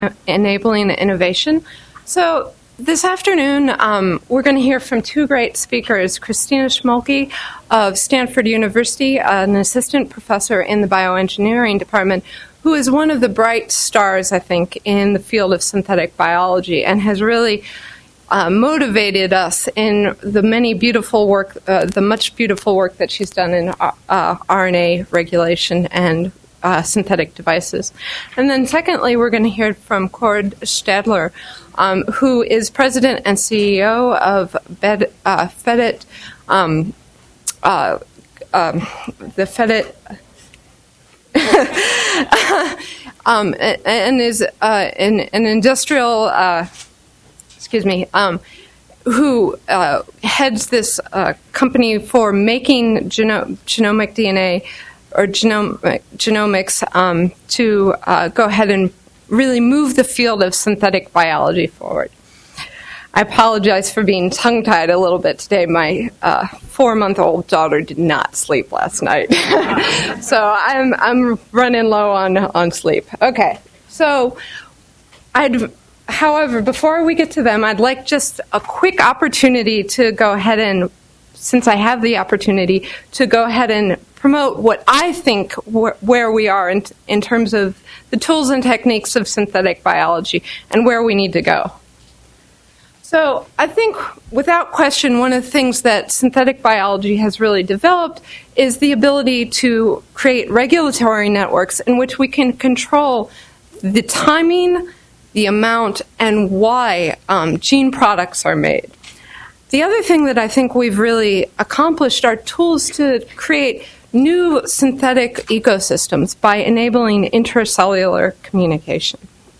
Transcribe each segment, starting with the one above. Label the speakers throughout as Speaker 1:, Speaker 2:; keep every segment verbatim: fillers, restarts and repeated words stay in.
Speaker 1: enabling innovation. So this afternoon, um, we're going to hear from two great speakers, Christina Schmolke of Stanford University, an assistant professor in the bioengineering department, who is one of the bright stars, I think, in the field of synthetic biology and has really uh, motivated us in the many beautiful work, uh, the much beautiful work that she's done in uh, uh, R N A regulation and Uh, synthetic devices. And then secondly, we're going to hear from Cord Stadler, um, who is president and C E O of Bed, uh, FEDIT, um, uh, um, the FEDIT, um, and is uh, an, an industrial, uh, excuse me, um, who uh, heads this uh, company for making geno- genomic D N A or genome, genomics um, to uh, go ahead and really move the field of synthetic biology forward. I apologize for being tongue-tied a little bit today. My uh, four-month-old daughter did not sleep last night. So I'm I'm running low on, on sleep. Okay, so I'd, however, before we get to them, I'd like just a quick opportunity to go ahead and, since I have the opportunity, to go ahead and promote what I think wh- where we are in, t- in terms of the tools and techniques of synthetic biology and where we need to go. So I think, without question, one of the things that synthetic biology has really developed is the ability to create regulatory networks in which we can control the timing, the amount, and why um, gene products are made. The other thing that I think we've really accomplished are tools to create new synthetic ecosystems by enabling intercellular communication.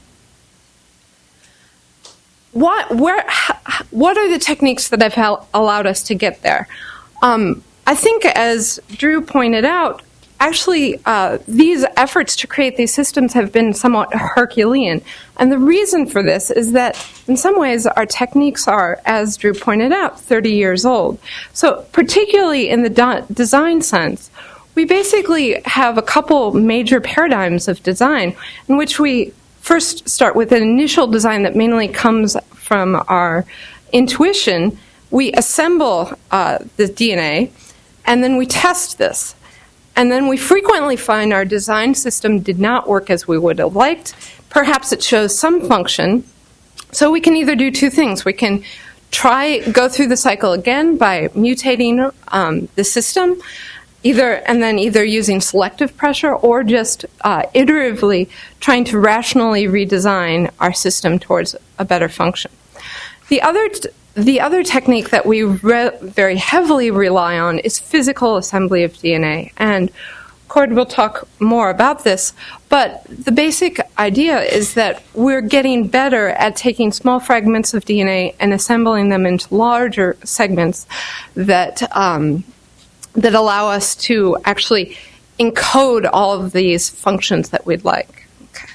Speaker 1: What, where, what are the techniques that have allowed us to get there? Um, I think, as Drew pointed out, actually uh, these efforts to create these systems have been somewhat Herculean. And the reason for this is that, in some ways, our techniques are, as Drew pointed out, thirty years old. So particularly in the do- design sense, we basically have a couple major paradigms of design in which we first start with an initial design that mainly comes from our intuition. We assemble uh, the D N A, and then we test this. And then we frequently find our design system did not work as we would have liked. Perhaps it shows some function. So we can either do two things. We can try, go through the cycle again by mutating um, the system, either and then either using selective pressure or just uh, iteratively trying to rationally redesign our system towards a better function. The other t- The other technique that we re- very heavily rely on is physical assembly of D N A. And Cord will talk more about this, but the basic idea is that we're getting better at taking small fragments of D N A and assembling them into larger segments that, um, that allow us to actually encode all of these functions that we'd like. Okay.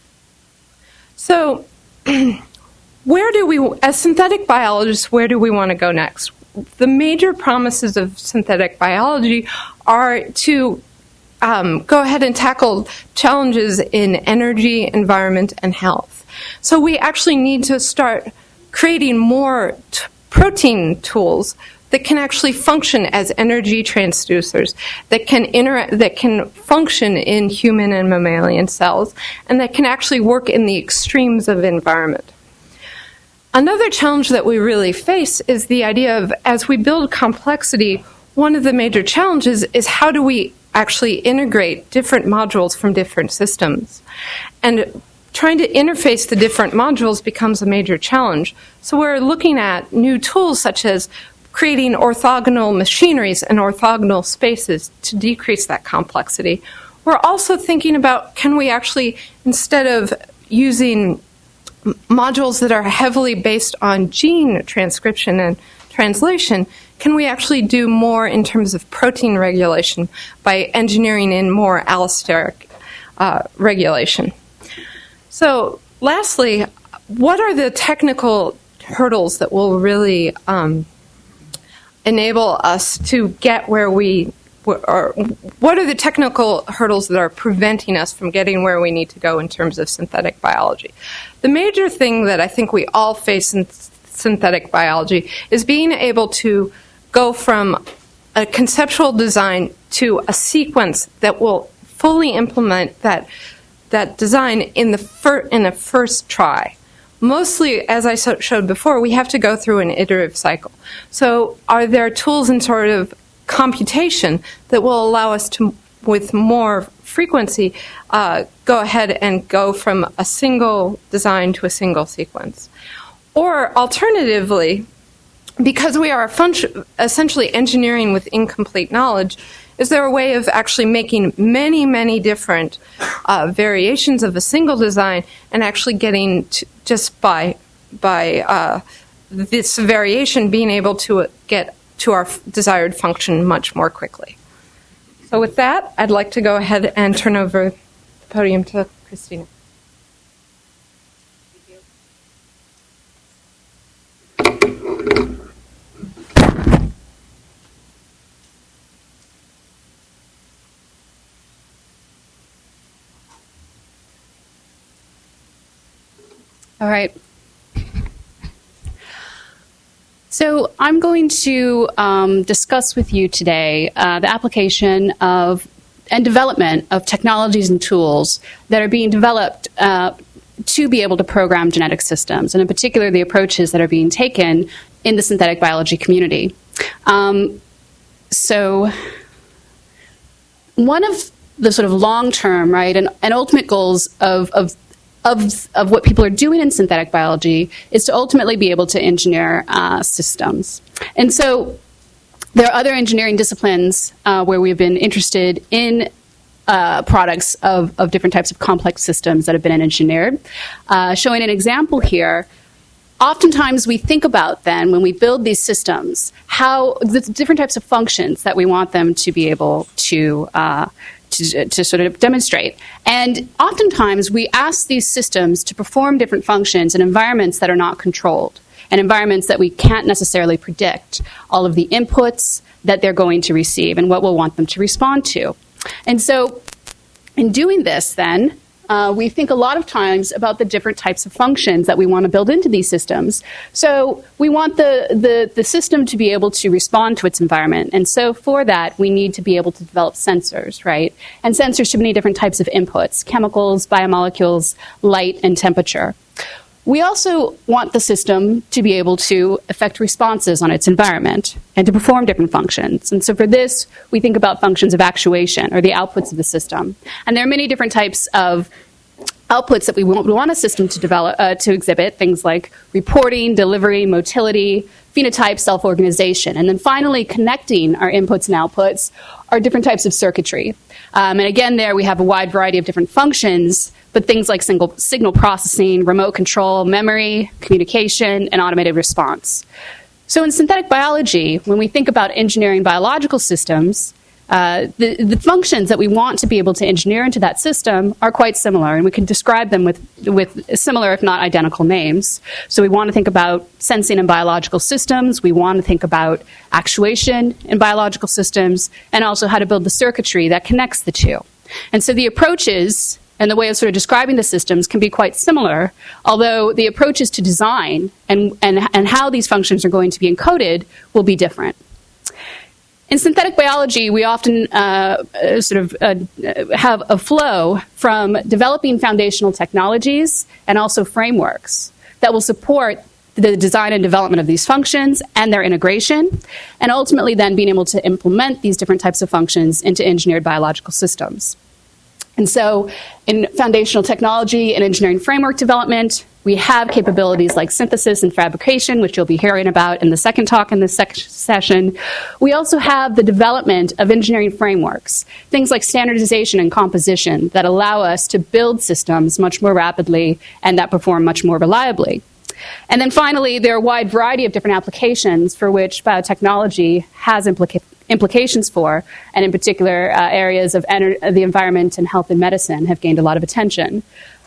Speaker 1: So where do we, as synthetic biologists, where do we want to go next? The major promises of synthetic biology are to um, go ahead and tackle challenges in energy, environment, and health. So we actually need to start creating more t- protein tools that can actually function as energy transducers, that can inter- that can function in human and mammalian cells, and that can actually work in the extremes of environment. Another challenge that we really face is the idea of, as we build complexity, one of the major challenges is how do we actually integrate different modules from different systems? And trying to interface the different modules becomes a major challenge. So we're looking at new tools such as creating orthogonal machineries and orthogonal spaces to decrease that complexity. We're also thinking about, can we actually, instead of using modules that are heavily based on gene transcription and translation, can we actually do more in terms of protein regulation by engineering in more allosteric uh, regulation? So lastly, what are the technical hurdles that will really um, enable us to get where we or what are the technical hurdles that are preventing us from getting where we need to go in terms of synthetic biology? The major thing that I think we all face in synthetic biology is being able to go from a conceptual design to a sequence that will fully implement that that design in the fir- in a first try. Mostly, as I so- showed before, we have to go through an iterative cycle. So are there tools and sort of computation that will allow us to, with more frequency, uh, go ahead and go from a single design to a single sequence? Or alternatively, because we are function- essentially engineering with incomplete knowledge, is there a way of actually making many, many different uh, variations of a single design and actually getting to, just by by uh, this variation being able to get to our f- desired function much more quickly? So with that, I'd like to go ahead and turn over the podium to Christina.
Speaker 2: All right. So I'm going to um, discuss with you today uh, the application of and development of technologies and tools that are being developed uh, to be able to program genetic systems, and in particular the approaches that are being taken in the synthetic biology community. Um, so one of the sort of long-term, right, and, and ultimate goals of, of Of, of what people are doing in synthetic biology is to ultimately be able to engineer uh, systems. And so there are other engineering disciplines uh, where we've been interested in uh, products of, of different types of complex systems that have been engineered. Uh, showing an example here, oftentimes we think about then when we build these systems, how the different types of functions that we want them to be able to uh, To, to sort of demonstrate. And oftentimes we ask these systems to perform different functions in environments that are not controlled, and environments that we can't necessarily predict all of the inputs that they're going to receive and what we'll want them to respond to. And so in doing this then, Uh, we think a lot of times about the different types of functions that we want to build into these systems. So we want the, the, the system to be able to respond to its environment. And so for that, we need to be able to develop sensors, right? And sensors to many different types of inputs: chemicals, biomolecules, light, and temperature. We also want the system to be able to effect responses on its environment and to perform different functions. And so for this, we think about functions of actuation, or the outputs of the system. And there are many different types of outputs that we want, we want a system to develop, uh, to exhibit, things like reporting, delivery, motility, phenotype, self-organization. And then finally, connecting our inputs and outputs are different types of circuitry. Um, and again, there we have a wide variety of different functions, but things like single signal processing, remote control, memory, communication, and automated response. So in synthetic biology, when we think about engineering biological systems, uh, the, the functions that we want to be able to engineer into that system are quite similar, and we can describe them with, with similar, if not identical, names. So we want to think about sensing in biological systems, we want to think about actuation in biological systems, and also how to build the circuitry that connects the two. And so the approaches and the way of sort of describing the systems can be quite similar, although the approaches to design and, and, and how these functions are going to be encoded will be different. In synthetic biology, we often uh, sort of uh, have a flow from developing foundational technologies and also frameworks that will support the design and development of these functions and their integration, and ultimately then being able to implement these different types of functions into engineered biological systems. And so in foundational technology and engineering framework development, we have capabilities like synthesis and fabrication, which you'll be hearing about in the second talk in this sec- session. We also have the development of engineering frameworks, things like standardization and composition that allow us to build systems much more rapidly and that perform much more reliably. And then finally, there are a wide variety of different applications for which biotechnology has implica- implications for, and in particular, uh, areas of ener- the environment and health and medicine have gained a lot of attention.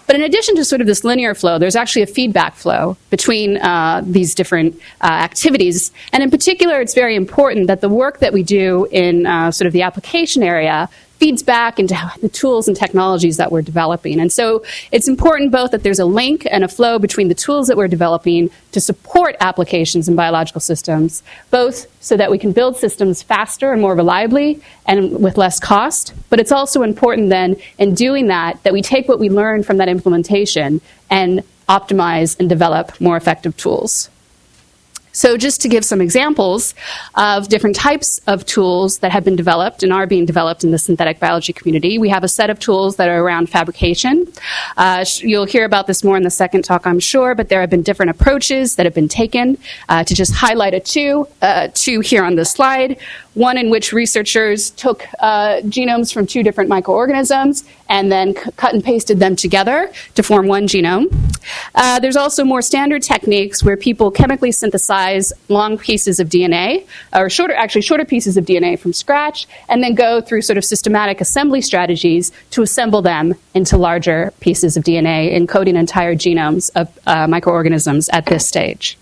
Speaker 2: But in addition to sort of this linear flow, there's actually a feedback flow between uh, these different uh, activities. And in particular, it's very important that the work that we do in uh, sort of the application area feeds back into the tools and technologies that we're developing. And so it's important both that there's a link and a flow between the tools that we're developing to support applications in biological systems, both so that we can build systems faster and more reliably and with less cost. But it's also important then in doing that, that we take what we learn from that implementation and optimize and develop more effective tools. So just to give some examples of different types of tools that have been developed and are being developed in the synthetic biology community, we have a set of tools that are around fabrication. Uh, you'll hear about this more in the second talk, I'm sure, but there have been different approaches that have been taken. Uh, to just highlight a two, uh, two here on this slide. One in which researchers took uh, genomes from two different microorganisms and then c- cut and pasted them together to form one genome. Uh, there's also more standard techniques where people chemically synthesize long pieces of D N A, or shorter, actually shorter pieces of D N A from scratch, and then go through sort of systematic assembly strategies to assemble them into larger pieces of D N A, encoding entire genomes of uh, microorganisms at this stage.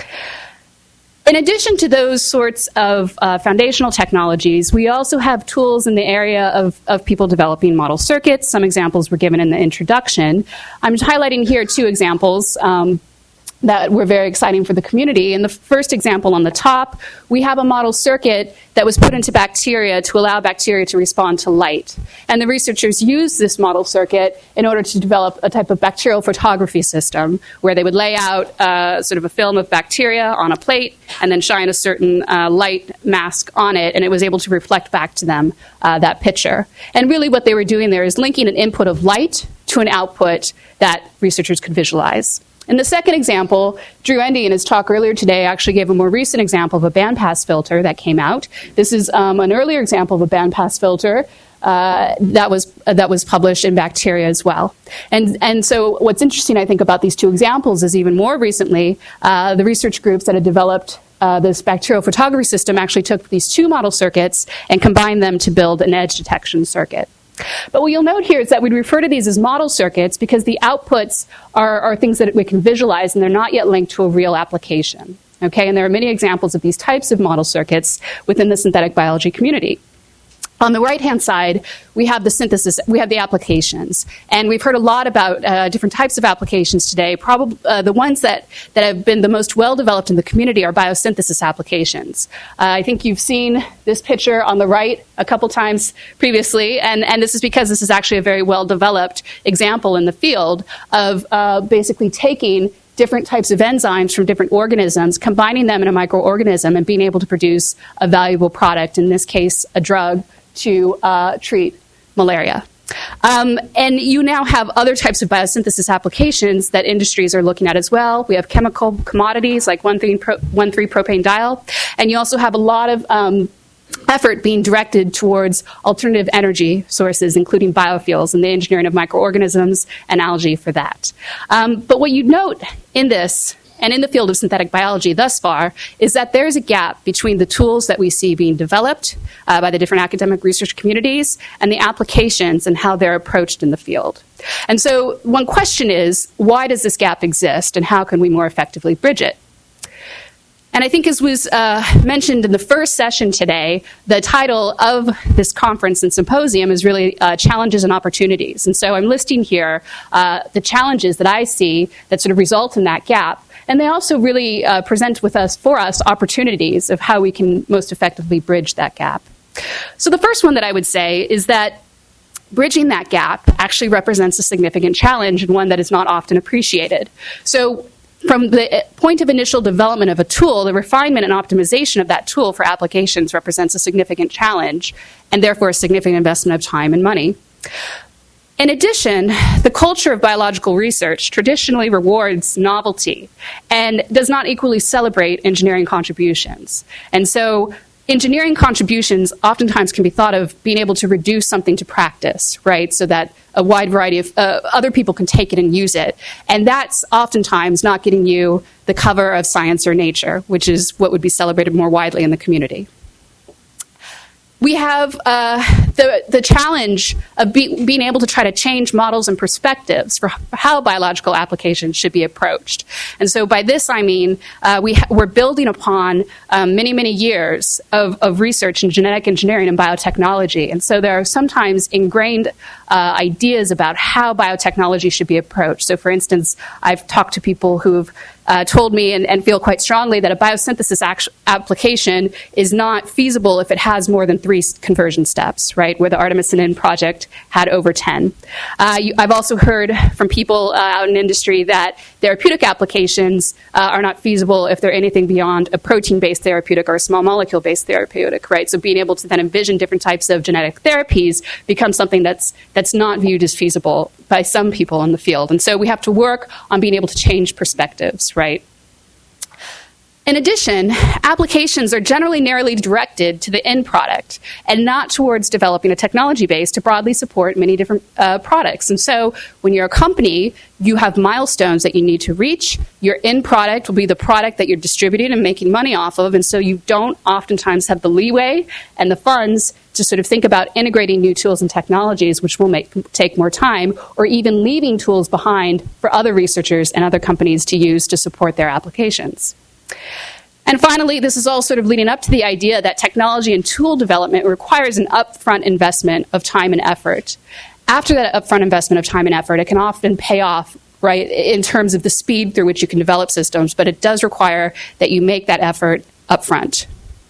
Speaker 2: In addition to those sorts of uh, foundational technologies, we also have tools in the area of, of people developing model circuits. Some examples were given in the introduction. I'm highlighting here two examples um, that were very exciting for the community. In the first example on the top, we have a model circuit that was put into bacteria to allow bacteria to respond to light. And the researchers used this model circuit in order to develop a type of bacterial photography system where they would lay out uh, sort of a film of bacteria on a plate and then shine a certain uh, light mask on it, and it was able to reflect back to them uh, that picture. And really what they were doing there is linking an input of light to an output that researchers could visualize. In the second example, Drew Endy in his talk earlier today actually gave a more recent example of a bandpass filter that came out. This is um, an earlier example of a bandpass filter uh, that was uh, that was published in Bacteria as well. And and so what's interesting, I think, about these two examples is even more recently, uh, the research groups that had developed uh, this bacterial photography system actually took these two model circuits and combined them to build an edge detection circuit. But what you'll note here is that we refer to these as model circuits because the outputs are, are things that we can visualize and they're not yet linked to a real application. Okay, and there are many examples of these types of model circuits within the synthetic biology community. On the right-hand side, we have the synthesis, we have the applications. And we've heard a lot about uh, different types of applications today. Probably uh, the ones that, that have been the most well-developed in the community are biosynthesis applications. Uh, I think you've seen this picture on the right a couple times previously, and, and this is because this is actually a very well-developed example in the field of uh, basically taking different types of enzymes from different organisms, combining them in a microorganism and being able to produce a valuable product, in this case, a drug, to uh, treat malaria. Um, and you now have other types of biosynthesis applications that industries are looking at as well. We have chemical commodities like one three propane diol, and you also have a lot of um, effort being directed towards alternative energy sources, including biofuels and the engineering of microorganisms and algae for that. Um, but what you note in this and in the field of synthetic biology thus far is that there's a gap between the tools that we see being developed uh, by the different academic research communities and the applications and how they're approached in the field. And so one question is, why does this gap exist and how can we more effectively bridge it? And I think as was uh, mentioned in the first session today, the title of this conference and symposium is really uh, Challenges and Opportunities. And so I'm listing here uh, the challenges that I see that sort of result in that gap. And they also really uh, present with us, for us, opportunities of how we can most effectively bridge that gap. So the first one that I would say is that bridging that gap actually represents a significant challenge and one that is not often appreciated. So from the point of initial development of a tool, the refinement and optimization of that tool for applications represents a significant challenge and therefore a significant investment of time and money. In addition, the culture of biological research traditionally rewards novelty and does not equally celebrate engineering contributions. And so engineering contributions oftentimes can be thought of being able to reduce something to practice, right, so that a wide variety of uh, other people can take it and use it. And that's oftentimes not getting you the cover of Science or Nature, which is what would be celebrated more widely in the community. we have uh, the, the challenge of be, being able to try to change models and perspectives for how biological applications should be approached. And so by this, I mean, uh, we ha- we're building upon um, many, many years of, of research in genetic engineering and biotechnology. And so there are sometimes ingrained uh, ideas about how biotechnology should be approached. So for instance, I've talked to people who've Uh, told me and, and feel quite strongly that a biosynthesis act- application is not feasible if it has more than three conversion steps, right, where the artemisinin project had over ten. Uh, you, I've also heard from people uh, out in industry that therapeutic applications uh, are not feasible if they're anything beyond a protein-based therapeutic or a small molecule-based therapeutic, right? So being able to then envision different types of genetic therapies becomes something that's that's not viewed as feasible by some people in the field. And so we have to work on being able to change perspectives, right? In addition, applications are generally narrowly directed to the end product and not towards developing a technology base to broadly support many different uh, products. And so when you're a company, you have milestones that you need to reach. Your end product will be the product that you're distributing and making money off of. And so you don't oftentimes have the leeway and the funds to sort of think about integrating new tools and technologies, which will make take more time, or even leaving tools behind for other researchers and other companies to use to support their applications. And finally, this is all sort of leading up to the idea that technology and tool development requires an upfront investment of time and effort. After that upfront investment of time and effort, it can often pay off, right, in terms of the speed through which you can develop systems, but it does require that you make that effort upfront.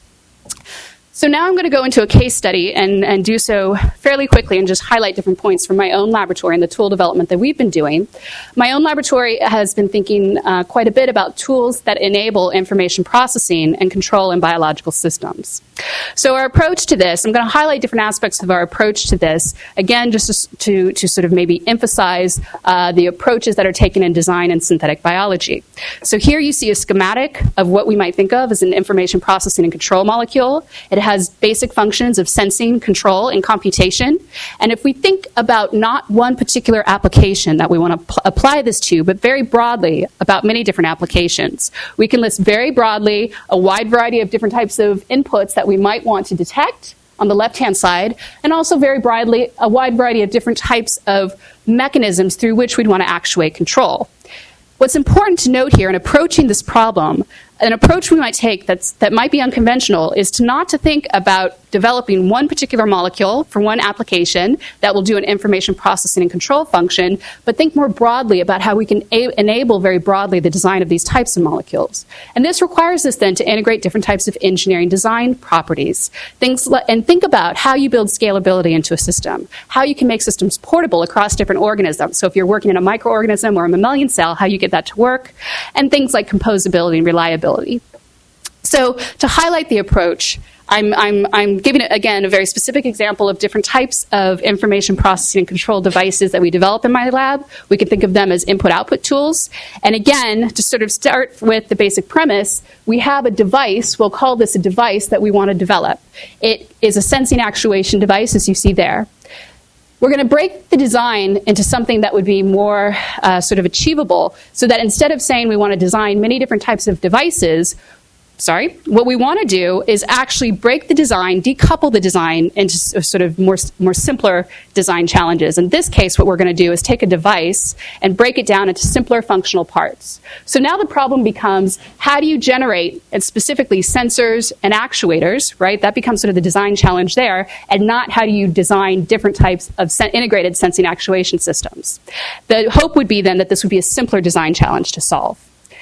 Speaker 2: So now I'm going to go into a case study and, and do so fairly quickly and just highlight different points from my own laboratory and the tool development that we've been doing. My own laboratory has been thinking uh, quite a bit about tools that enable information processing and control in biological systems. So our approach to this, I'm going to highlight different aspects of our approach to this, again, just to, to sort of maybe emphasize uh, the approaches that are taken in design and synthetic biology. So here you see a schematic of what we might think of as an information processing and control molecule. It has basic functions of sensing, control, and computation. And if we think about not one particular application that we want to pl- apply this to, but very broadly about many different applications, we can list very broadly a wide variety of different types of inputs that we might want to detect on the left-hand side, and also very broadly a wide variety of different types of mechanisms through which we'd want to actuate control. What's important to note here in approaching this problem, an approach we might take that's, that might be unconventional, is to not to think about developing one particular molecule for one application that will do an information processing and control function, but think more broadly about how we can a- enable very broadly the design of these types of molecules. And this requires us then to integrate different types of engineering design properties. Things le- and think about how you build scalability into a system, how you can make systems portable across different organisms. So if you're working in a microorganism or a mammalian cell, how you get that to work, and things like composability and reliability. So to highlight the approach, I'm, I'm, I'm giving, it, again, a very specific example of different types of information processing and control devices that we develop in my lab. We can think of them as input-output tools. And again, to sort of start with the basic premise, we have a device, we'll call this a device that we want to develop. It is a sensing actuation device, as you see there. We're going to break the design into something that would be more uh, sort of achievable, so that instead of saying we want to design many different types of devices, sorry, what we want to do is actually break the design, decouple the design into sort of more, more simpler design challenges. In this case, what we're going to do is take a device and break it down into simpler functional parts. So now the problem becomes, how do you generate, and specifically sensors and actuators, right? That becomes sort of the design challenge there, and not how do you design different types of sen- integrated sensing actuation systems. The hope would be then that this would be a simpler design challenge to solve.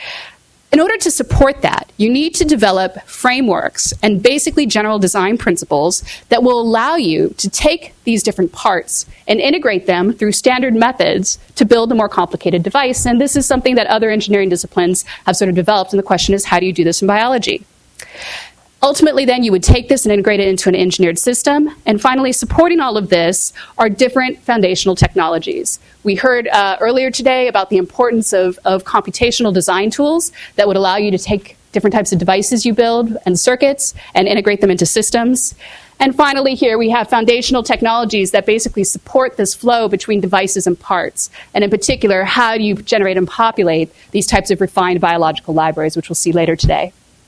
Speaker 2: In order to support that, you need to develop frameworks and basically general design principles that will allow you to take these different parts and integrate them through standard methods to build a more complicated device. And this is something that other engineering disciplines have sort of developed. And the question is, how do you do this in biology? Ultimately, then, you would take this and integrate it into an engineered system. And finally, supporting all of this are different foundational technologies. We heard uh, earlier today about the importance of, of computational design tools that would allow you to take different types of devices you build and circuits and integrate them into systems. And finally, here we have foundational technologies that basically support this flow between devices and parts. And in particular, how do you generate and populate these types of refined biological libraries, which we'll see later today.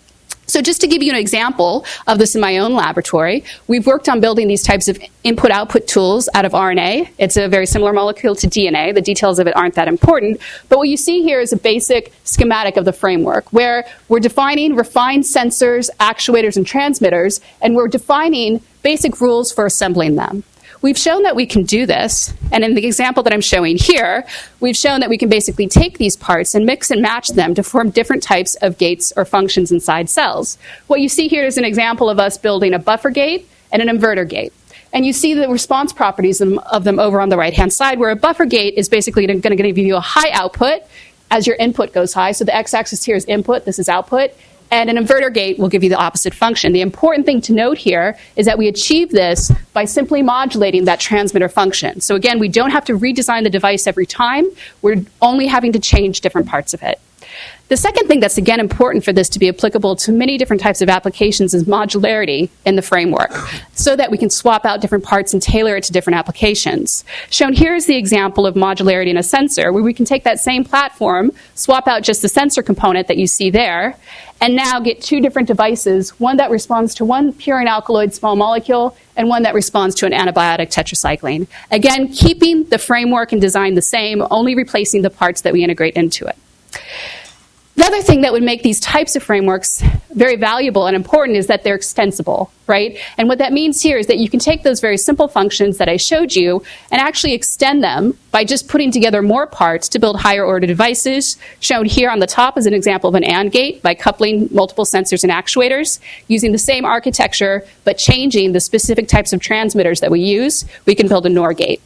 Speaker 2: So just to give you an example of this in my own laboratory, we've worked on building these types of input-output tools out of R N A. It's a very similar molecule to D N A. The details of it aren't that important. But what you see here is a basic schematic of the framework, where we're defining refined sensors, actuators, and transmitters, and we're defining basic rules for assembling them. We've shown that we can do this, and in the example that I'm showing here, we've shown that we can basically take these parts and mix and match them to form different types of gates or functions inside cells. What you see here is an example of us building a buffer gate and an inverter gate. And you see the response properties of them over on the right-hand side, where a buffer gate is basically going to give you a high output as your input goes high. So the x-axis here is input, this is output. And an inverter gate will give you the opposite function. The important thing to note here is that we achieve this by simply modulating that transmitter function. So again, we don't have to redesign the device every time. We're only having to change different parts of it. The second thing that's, again, important for this to be applicable to many different types of applications is modularity in the framework, so that we can swap out different parts and tailor it to different applications. Shown here is the example of modularity in a sensor, where we can take that same platform, swap out just the sensor component that you see there, and now get two different devices, one that responds to one purine alkaloid small molecule and one that responds to an antibiotic tetracycline. Again, keeping the framework and design the same, only replacing the parts that we integrate into it. The other thing that would make these types of frameworks very valuable and important is that they're extensible, right? And what that means here is that you can take those very simple functions that I showed you and actually extend them by just putting together more parts to build higher order devices. Shown here on the top is an example of an AND gate by coupling multiple sensors and actuators. Using the same architecture, but changing the specific types of transmitters that we use, we can build a NOR gate.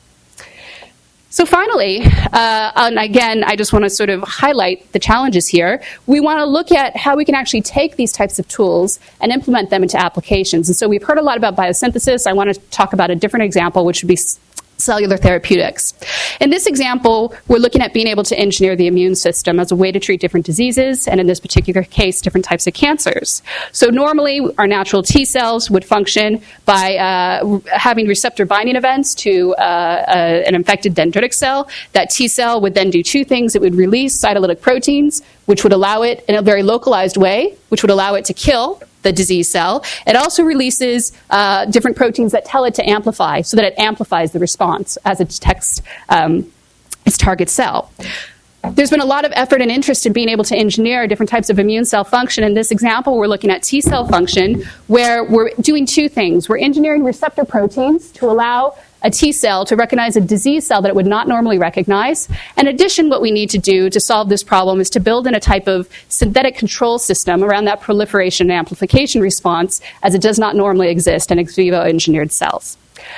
Speaker 2: So finally, uh, and again, I just want to sort of highlight the challenges here. We want to look at how we can actually take these types of tools and implement them into applications. And so we've heard a lot about biosynthesis. I want to talk about a different example, which would be cellular therapeutics. In this example, we're looking at being able to engineer the immune system as a way to treat different diseases, and in this particular case, different types of cancers. So normally, our natural T cells would function by uh, having receptor binding events to uh, uh, an infected dendritic cell. That T cell would then do two things. It would release cytolytic proteins, which would allow it, in a very localized way, which would allow it to kill the disease cell. It also releases uh, different proteins that tell it to amplify, so that it amplifies the response as it detects um, its target cell. There's been a lot of effort and interest in being able to engineer different types of immune cell function. In this example, we're looking at T cell function, where we're doing two things. We're engineering receptor proteins to allow a T cell to recognize a disease cell that it would not normally recognize. In addition, what we need to do to solve this problem is to build in a type of synthetic control system around that proliferation and amplification response, as it does not normally exist in ex vivo engineered cells.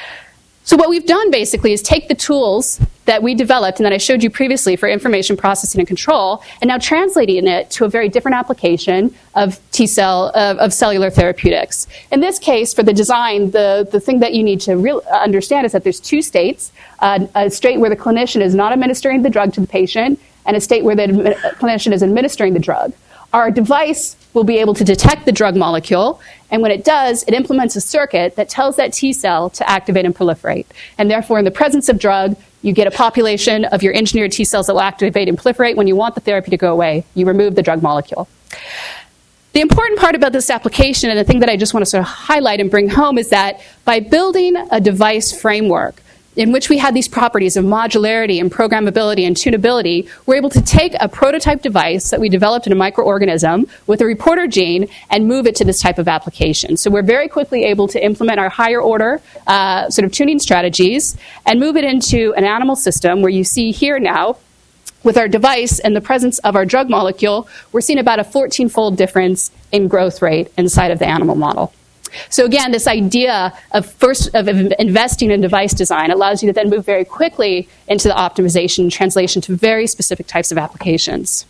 Speaker 2: So what we've done basically is take the tools that we developed and that I showed you previously for information processing and control, and now translating it to a very different application of T cell, of, of cellular therapeutics. In this case, for the design, the, the thing that you need to real, uh, understand is that there's two states, uh, a state where the clinician is not administering the drug to the patient, and a state where the admi- clinician is administering the drug. Our device will be able to detect the drug molecule, and when it does, it implements a circuit that tells that T cell to activate and proliferate. And therefore, in the presence of drug, you get a population of your engineered T cells that will activate and proliferate. When you want the therapy to go away, you remove the drug molecule. The important part about this application, and the thing that I just want to sort of highlight and bring home, is that by building a device framework in which we had these properties of modularity and programmability and tunability, we're able to take a prototype device that we developed in a microorganism with a reporter gene and move it to this type of application. So we're very quickly able to implement our higher order uh, sort of tuning strategies and move it into an animal system where you see here now, with our device and the presence of our drug molecule, we're seeing about a fourteen-fold difference in growth rate inside of the animal model. So again, this idea of first of investing in device design allows you to then move very quickly into the optimization and translation to very specific types of applications.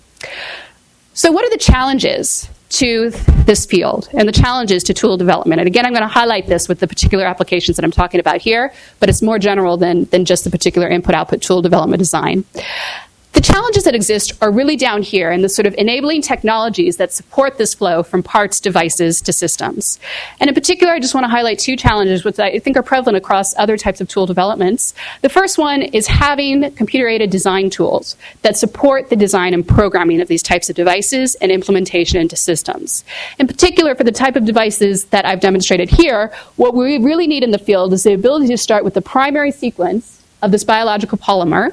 Speaker 2: So what are the challenges to this field and the challenges to tool development? And again, I'm going to highlight this with the particular applications that I'm talking about here, but it's more general than, than just the particular input-output tool development design. The challenges that exist are really down here in the sort of enabling technologies that support this flow from parts, devices, to systems. And in particular, I just want to highlight two challenges which I think are prevalent across other types of tool developments. The first one is having computer-aided design tools that support the design and programming of these types of devices and implementation into systems. In particular, for the type of devices that I've demonstrated here, what we really need in the field is the ability to start with the primary sequence of this biological polymer,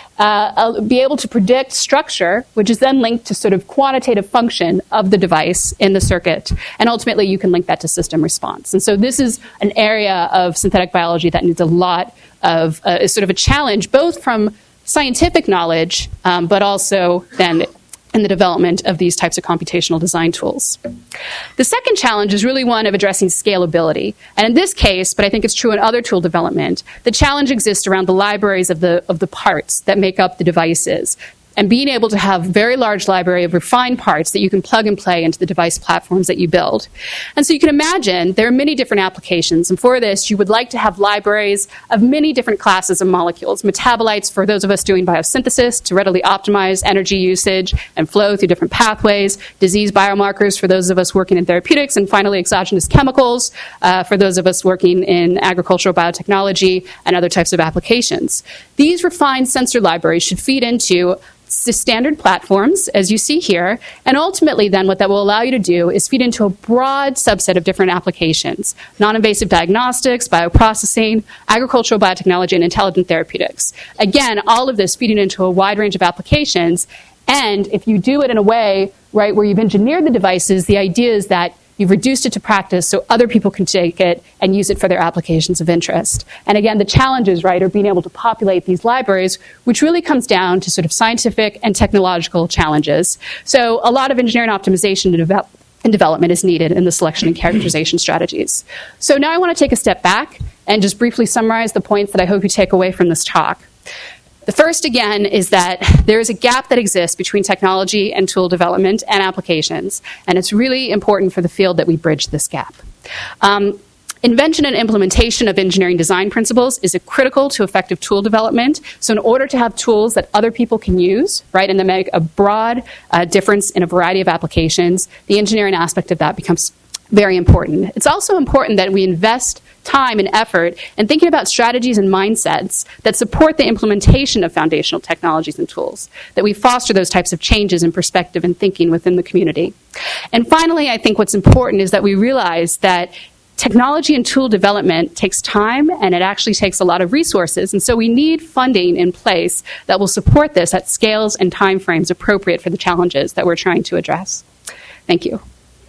Speaker 2: Uh, be able to predict structure, which is then linked to sort of quantitative function of the device in the circuit. And ultimately, you can link that to system response. And so this is an area of synthetic biology that needs a lot of, uh, is sort of a challenge, both from scientific knowledge, um, but also then in the development of these types of computational design tools. The second challenge is really one of addressing scalability. And in this case, but I think it's true in other tool development, the challenge exists around the libraries of the, of the parts that make up the devices, and being able to have a very large library of refined parts that you can plug and play into the device platforms that you build. And so you can imagine there are many different applications, and for this you would like to have libraries of many different classes of molecules, metabolites for those of us doing biosynthesis to readily optimize energy usage and flow through different pathways, disease biomarkers for those of us working in therapeutics, and finally exogenous chemicals uh, for those of us working in agricultural biotechnology and other types of applications. These refined sensor libraries should feed into standard platforms, as you see here, and ultimately then what that will allow you to do is feed into a broad subset of different applications: non-invasive diagnostics, bioprocessing, agricultural biotechnology, and intelligent therapeutics. Again, all of this feeding into a wide range of applications, and if you do it in a way, right, where you've engineered the devices, the idea is that you've reduced it to practice so other people can take it and use it for their applications of interest. And again, the challenges, right, are being able to populate these libraries, which really comes down to sort of scientific and technological challenges. So a lot of engineering optimization and develop and development is needed in the selection and characterization strategies. So now I want to take a step back and just briefly summarize the points that I hope you take away from this talk. The first, again, is that there is a gap that exists between technology and tool development and applications, and it's really important for the field that we bridge this gap. Um, invention and implementation of engineering design principles is a critical to effective tool development. So in order to have tools that other people can use, right, and that make a broad uh, difference in a variety of applications, the engineering aspect of that becomes very important. It's also important that we invest time and effort in thinking about strategies and mindsets that support the implementation of foundational technologies and tools, that we foster those types of changes in perspective and thinking within the community. And finally, I think what's important is that we realize that technology and tool development takes time, and it actually takes a lot of resources, and so we need funding in place that will support this at scales and timeframes appropriate for the challenges that we're trying to address. Thank you.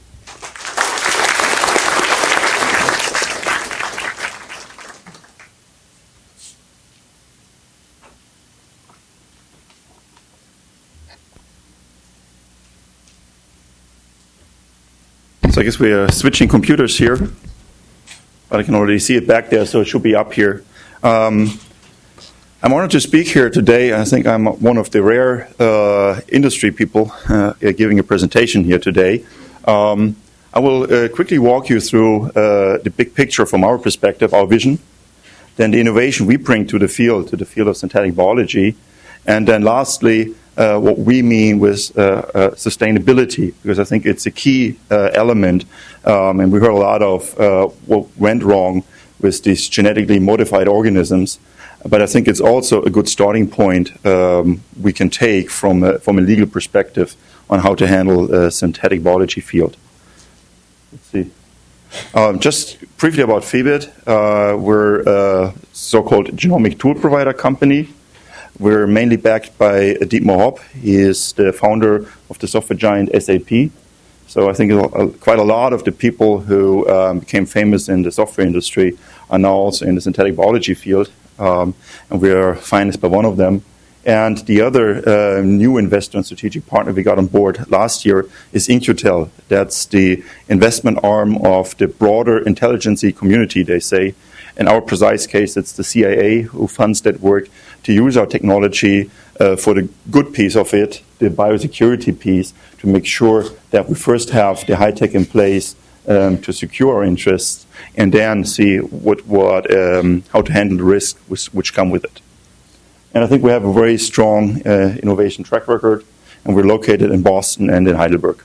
Speaker 3: So I guess we are switching computers here, but I can already see it back there, so it should be up here. Um, I'm honored to speak here today. I think I'm one of the rare uh, industry people uh, giving a presentation here today. Um, I will uh, quickly walk you through uh, the big picture from our perspective, our vision, then the innovation we bring to the field, to the field of synthetic biology, and then lastly, Uh, what we mean with uh, uh, sustainability, because I think it's a key uh, element, um, and we heard a lot of uh, what went wrong with these genetically modified organisms, but I think it's also a good starting point um, we can take from a, from a legal perspective on how to handle a synthetic biology field. Let's see. Um, just briefly about Febit, uh, we're a so-called genomic tool provider company. We're mainly backed by Dietmar Hopp. He is the founder of the software giant S A P. So I think quite a lot of the people who um, became famous in the software industry are now also in the synthetic biology field, um, and we are financed by one of them. And the other uh, new investor and strategic partner we got on board last year is InQtel. That's the investment arm of the broader intelligence community, they say. In our precise case, it's the C I A who funds that work to use our technology uh, for the good piece of it, the biosecurity piece, to make sure that we first have the high tech in place um, to secure our interests, and then see what, what, um, how to handle the risks which, which come with it. And I think we have a very strong uh, innovation track record, and we're located in Boston and in Heidelberg.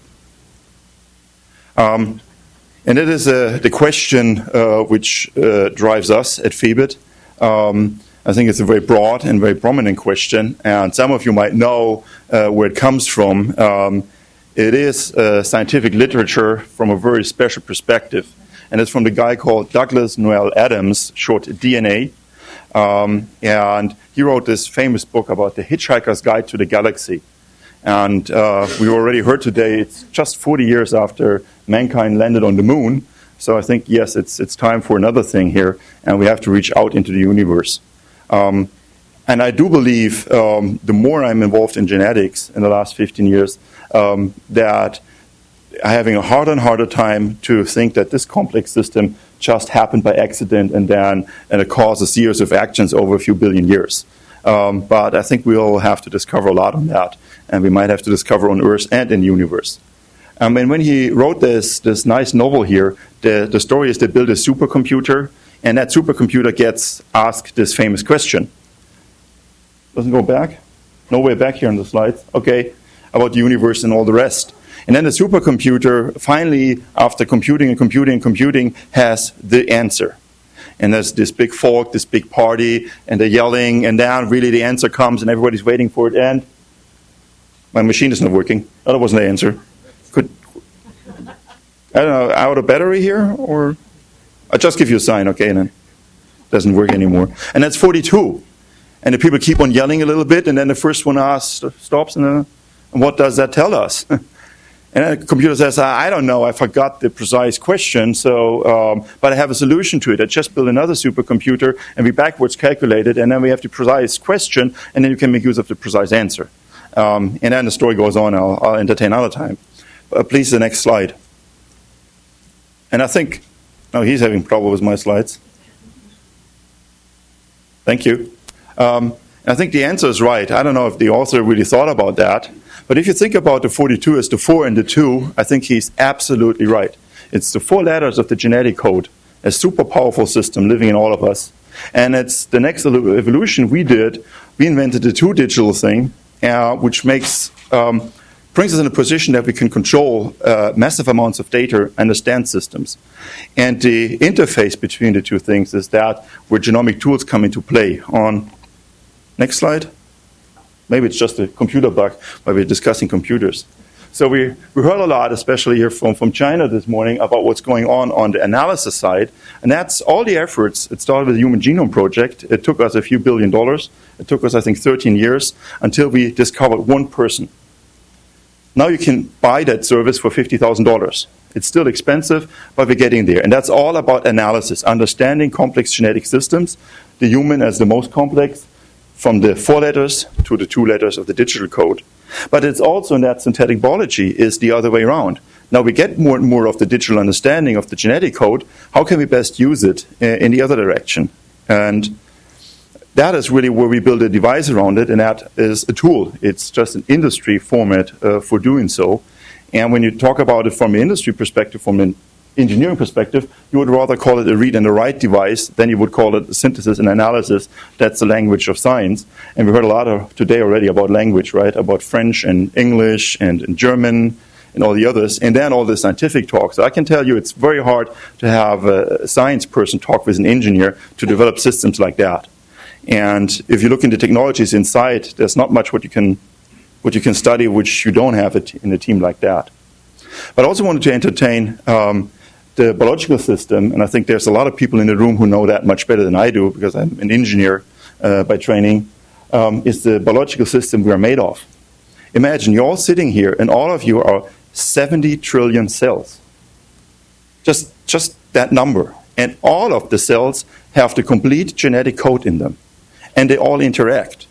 Speaker 3: Um, and it is uh, the question uh, which uh, drives us at FEBIT. Um, I think it's a very broad and very prominent question, and some of you might know uh, where it comes from. Um, it is uh, scientific literature from a very special perspective, and it's from the guy called Douglas Noel Adams, short D N A. Um, and he wrote this famous book about the Hitchhiker's Guide to the Galaxy. And uh, we already heard today it's just forty years after mankind landed on the moon. So I think, yes, it's it's time for another thing here, and we have to reach out into the universe. Um, and I do believe um, the more I'm involved in genetics in the last fifteen years, um, that I'm having a harder and harder time to think that this complex system just happened by accident and then and it caused a series of actions over a few billion years. Um, but I think we'll have to discover a lot on that, and we might have to discover on Earth and in the universe. Um, and when he wrote this this nice novel here, the, the story is they build a supercomputer, and that supercomputer gets asked this famous question. Doesn't go back? No way back here on the slides. Okay, about the universe and all the rest. And then the supercomputer finally, after computing and computing and computing, has the answer. And there's this big fog, this big party, and they're yelling, and then really the answer comes, and everybody's waiting for it, and my machine is not working. Oh, that wasn't the answer. Could, I don't know, out of battery here? Or I'll just give you a sign, okay, and then it doesn't work anymore. And that's forty-two. And the people keep on yelling a little bit, and then the first one asks, stops, and then, and what does that tell us? And the computer says, I don't know, I forgot the precise question, so um, but I have a solution to it. I just build another supercomputer, and we backwards calculate it, and then we have the precise question, and then you can make use of the precise answer. Um, and then the story goes on. I'll, I'll entertain another time. Uh, please, the next slide. And I think, no, he's having trouble with my slides. Thank you. Um, I think the answer is right. I don't know if the author really thought about that. But if you think about the forty-two as the four and the two, I think he's absolutely right. It's the four letters of the genetic code, a super powerful system living in all of us. And it's the next evolution we did. We invented the two digital thing, uh, which makes um, brings us in a position that we can control uh, massive amounts of data, understand systems. And the interface between the two things is that where genomic tools come into play. On next slide. Maybe it's just a computer bug while we're discussing computers. So we, we heard a lot, especially here from, from China this morning, about what's going on on the analysis side. And that's all the efforts. It started with the Human Genome Project. It took us a few billion dollars. It took us, I think, thirteen years until we discovered one person. Now you can buy that service for fifty thousand dollars. It's still expensive, but we're getting there. And that's all about analysis, understanding complex genetic systems, the human as the most complex, from the four letters to the two letters of the digital code. But it's also in that synthetic biology is the other way around. Now we get more and more of the digital understanding of the genetic code. How can we best use it in the other direction? And that is really where we build a device around it, and that is a tool. It's just an industry format uh, for doing so. And when you talk about it from an industry perspective, from an engineering perspective, you would rather call it a read and a write device than you would call it synthesis and analysis. That's the language of science. And we heard a lot of today already about language, right? About French and English and, and German and all the others, and then all the scientific talk. So I can tell you it's very hard to have a science person talk with an engineer to develop systems like that. And if you look into technologies inside, there's not much what you can what you can study which you don't have it in a team like that. But I also wanted to entertain um, the biological system, and I think there's a lot of people in the room who know that much better than I do because I'm an engineer uh, by training, um, is the biological system we are made of. Imagine you're all sitting here and all of you are seventy trillion cells. Just, just that number. And all of the cells have the complete genetic code in them. And they all interact.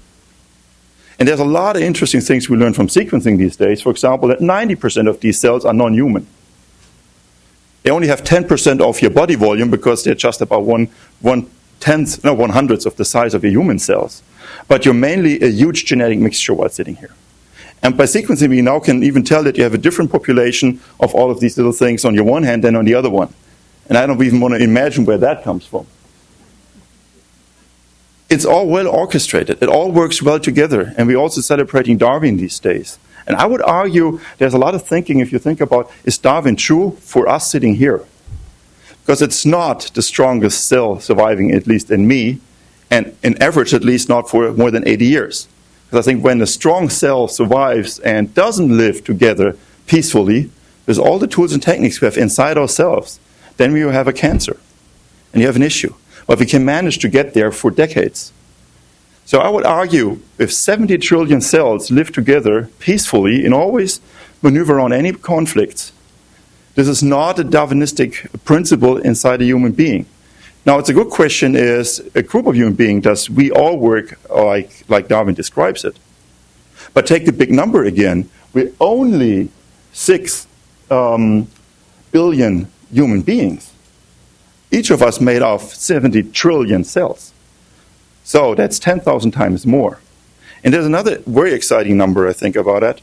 Speaker 3: And there's a lot of interesting things we learn from sequencing these days. For example, that ninety percent of these cells are non-human. They only have ten percent of your body volume because they're just about one, one tenth, no, one hundredth of the size of your human cells. But you're mainly a huge genetic mixture while sitting here. And by sequencing, we now can even tell that you have a different population of all of these little things on your one hand than on the other one. And I don't even want to imagine where that comes from. it's all well orchestrated. It all works well together. And we're also celebrating Darwin these days. And I would argue there's a lot of thinking, if you think about, is Darwin true for us sitting here? Because it's not the strongest cell surviving, at least in me, and in average, at least not for more than eighty years. Because I think when a strong cell survives and doesn't live together peacefully, with all the tools and techniques we have inside ourselves, then we will have a cancer, and you have an issue. But we can manage to get there for decades. So I would argue if seventy trillion cells live together peacefully and always maneuver around any conflicts, this is not a Darwinistic principle inside a human being. Now, it's a good question, is a group of human beings, does we all work like, like Darwin describes it? But take the big number again. We're only six um, billion human beings. Each of us made of seventy trillion cells. So that's ten thousand times more. And there's another very exciting number, I think, about that.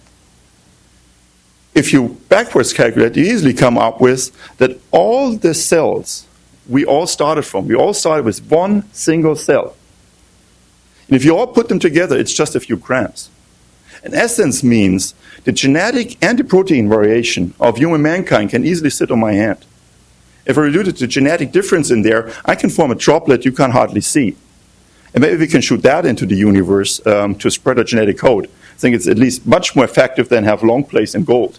Speaker 3: If you backwards calculate, you easily come up with that all the cells we all started from, we all started with one single cell. And if you all put them together, it's just a few grams. In essence means the genetic and the protein variation of human mankind can easily sit on my hand. If I reduce the genetic difference in there, I can form a droplet you can hardly see. And maybe we can shoot that into the universe um, to spread our genetic code. I think it's at least much more effective than have long plays in gold.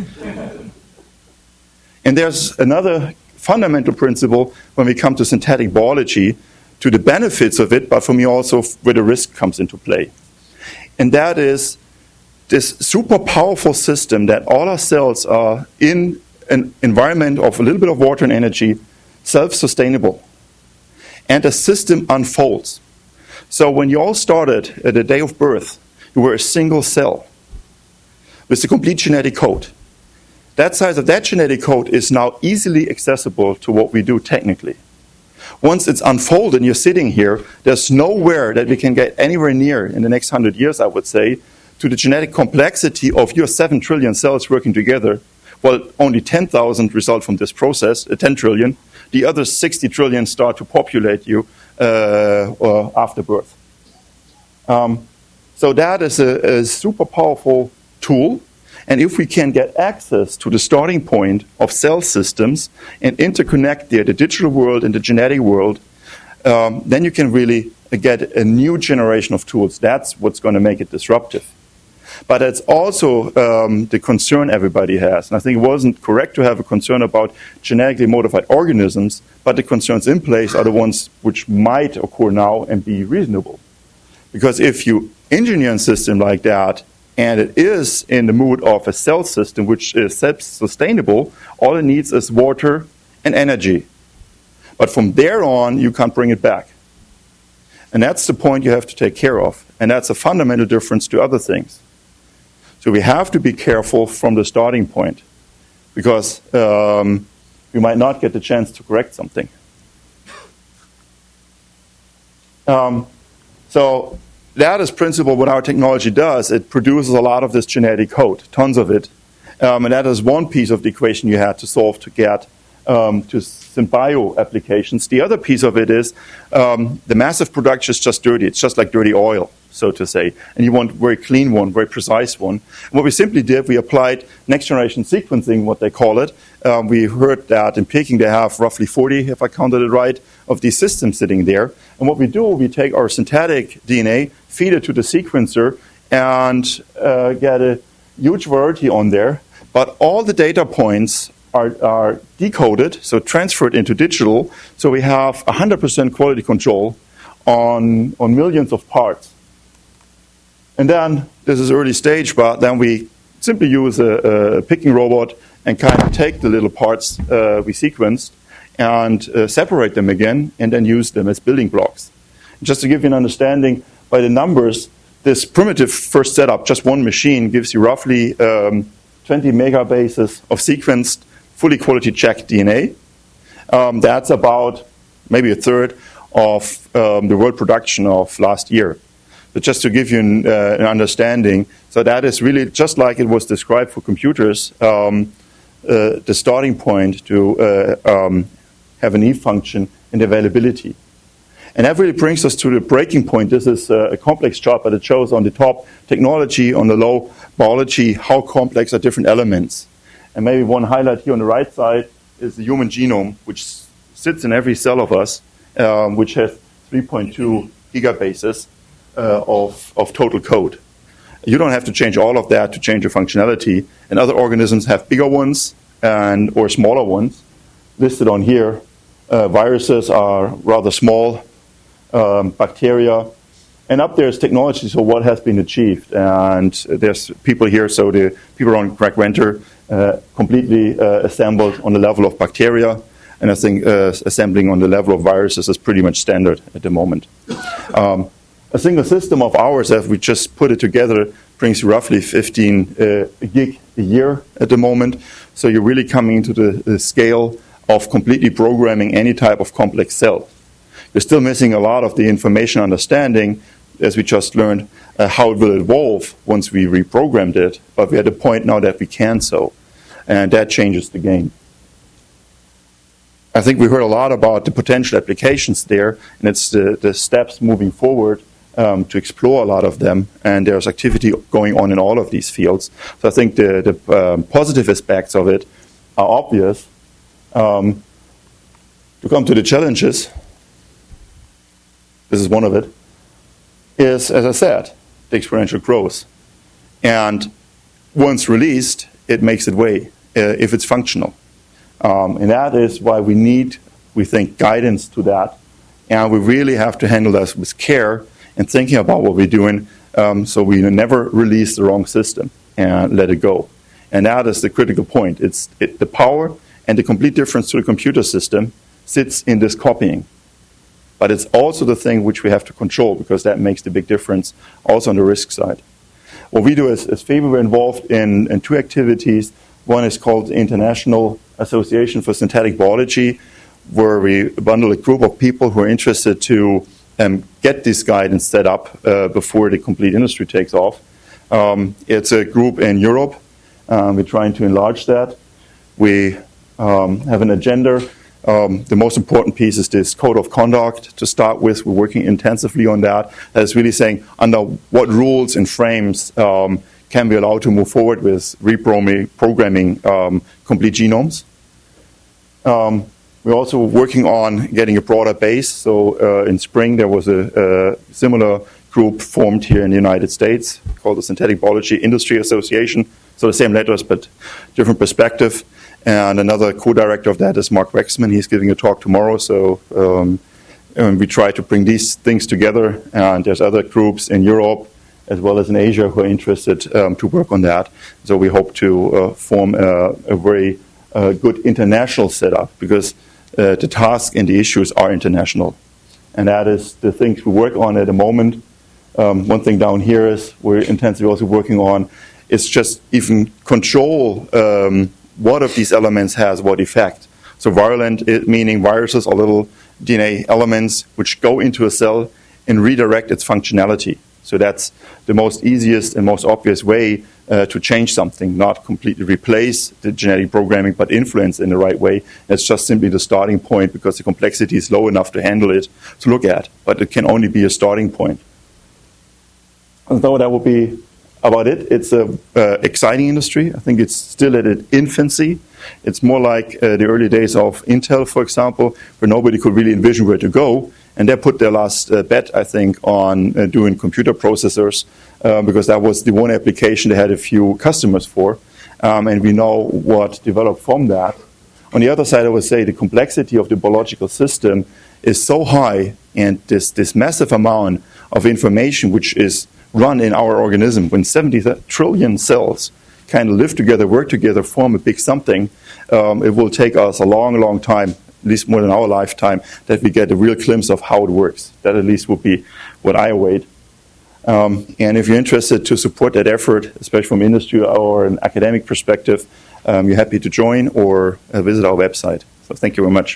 Speaker 3: And there's another fundamental principle when we come to synthetic biology, to the benefits of it, but for me also where the risk comes into play. And that is this super powerful system that all our cells are in an environment of a little bit of water and energy, self-sustainable. And the system unfolds. So when you all started at the day of birth, you were a single cell with a complete genetic code. That size of that genetic code is now easily accessible to what we do technically. Once it's unfolded and you're sitting here, there's nowhere that we can get anywhere near in the next hundred years, I would say, to the genetic complexity of your seven trillion cells working together. Well, only ten thousand result from this process, uh, ten trillion. The other sixty trillion start to populate you uh, uh, after birth. Um, so that is a, a super powerful tool. And if we can get access to the starting point of cell systems and interconnect there the digital world and the genetic world, um, then you can really get a new generation of tools. That's what's going to make it disruptive. But it's also um, the concern everybody has. And I think it wasn't correct to have a concern about genetically modified organisms, but the concerns in place are the ones which might occur now and be reasonable. Because if you engineer a system like that, and it is in the mood of a cell system which is self-sustainable, all it needs is water and energy. But from there on, you can't bring it back. And that's the point you have to take care of. And that's a fundamental difference to other things. So we have to be careful from the starting point, because um, we might not get the chance to correct something. Um, so that is principle what our technology does. It produces a lot of this genetic code, tons of it. Um, and that is one piece of the equation you had to solve to get um, to SynBio applications. The other piece of it is um, the massive production is just dirty. It's just like dirty oil, so to say. And you want a very clean one, very precise one. And what we simply did, we applied next-generation sequencing, what they call it. Um, we heard that in Peking they have roughly forty, if I counted it right, of these systems sitting there. And what we do, we take our synthetic D N A, feed it to the sequencer, and uh, get a huge variety on there. But all the data points are, are decoded, so transferred into digital. So we have one hundred percent quality control on, on millions of parts. And then, this is early stage, but then we simply use a, a picking robot and kind of take the little parts uh, we sequenced and uh, separate them again, and then use them as building blocks. Just to give you an understanding, by the numbers, this primitive first setup, just one machine, gives you roughly um, twenty megabases of sequenced, fully quality checked D N A. Um, that's about maybe a third of um, the world production of last year. But just to give you an, uh, an understanding, so that is really just like it was described for computers, um, uh, the starting point to uh, um, have an E function and availability. And that really brings us to the breaking point. This is a complex chart, but it shows on the top technology, on the low biology, how complex are different elements. And maybe one highlight here on the right side is the human genome, which sits in every cell of us, um, which has three point two gigabases uh, of, of total code. You don't have to change all of that to change your functionality. And other organisms have bigger ones and or smaller ones. Listed on here, uh, viruses are rather small, um, bacteria. And up there is technology, so what has been achieved. And there's people here, so the people around Greg Venter uh, completely uh, assembled on the level of bacteria. And I think uh, assembling on the level of viruses is pretty much standard at the moment. Um, a single system of ours, if we just put it together, brings roughly fifteen uh, gig a year at the moment. So you're really coming into the, the scale of completely programming any type of complex cell. You're still missing a lot of the information understanding, as we just learned, uh, how it will evolve once we reprogrammed it. But we're at a point now that we can so. And that changes the game. I think we heard a lot about the potential applications there, and it's the, the steps moving forward um, to explore a lot of them, and there's activity going on in all of these fields. So I think the, the um, positive aspects of it are obvious. Um, to come to the challenges, this is one of it, is, as I said, the exponential growth. And once released, it makes it way uh, if it's functional. Um, and that is why we need, we think, guidance to that. And we really have to handle this with care and thinking about what we're doing um, so we never release the wrong system and let it go. And that is the critical point. It's it, the power and the complete difference to the computer system sits in this copying. But it's also the thing which we have to control, because that makes the big difference also on the risk side. What we do is, as FEWE, we're involved in, in two activities. One is called the International Association for Synthetic Biology, where we bundle a group of people who are interested to um, get this guidance set up uh, before the complete industry takes off. Um, it's a group in Europe. Um, we're trying to enlarge that. We um, have an agenda. Um, the most important piece is this code of conduct to start with. We're working intensively on that. That is really saying under what rules and frames um, can be allowed to move forward with reprogramming um, complete genomes. Um, we're also working on getting a broader base. So uh, in spring there was a, a similar group formed here in the United States called the Synthetic Biology Industry Association. So the same letters but different perspective. And another co-director of that is Mark Wexman. He's giving a talk tomorrow. So um, and we try to bring these things together. And there's other groups in Europe as well as in Asia who are interested um, to work on that. So we hope to uh, form a, a very uh, good international setup, because uh, the task and the issues are international. And that is the things we work on at the moment. Um, one thing down here is we're intensively also working on is just even control um, what of these elements has what effect. So virulent, it, meaning viruses or little D N A elements which go into a cell and redirect its functionality. So that's the most easiest and most obvious way uh, to change something, not completely replace the genetic programming, but influence in the right way. That's just simply the starting point, because the complexity is low enough to handle it, to look at, but it can only be a starting point. And so that would be about it. It's an uh, exciting industry. I think it's still at its infancy. It's more like uh, the early days of Intel, for example, where nobody could really envision where to go. And they put their last uh, bet, I think, on uh, doing computer processors, uh, because that was the one application they had a few customers for. Um, and we know what developed from that. On the other side, I would say the complexity of the biological system is so high, and this, this massive amount of information which is run in our organism, when seventy trillion cells kind of live together, work together, form a big something, um, it will take us a long, long time, at least more than our lifetime, that we get a real glimpse of how it works. That at least would be what I await. Um, and if you're interested to support that effort, especially from industry or an academic perspective, um, you're happy to join or uh, visit our website. So thank you very much.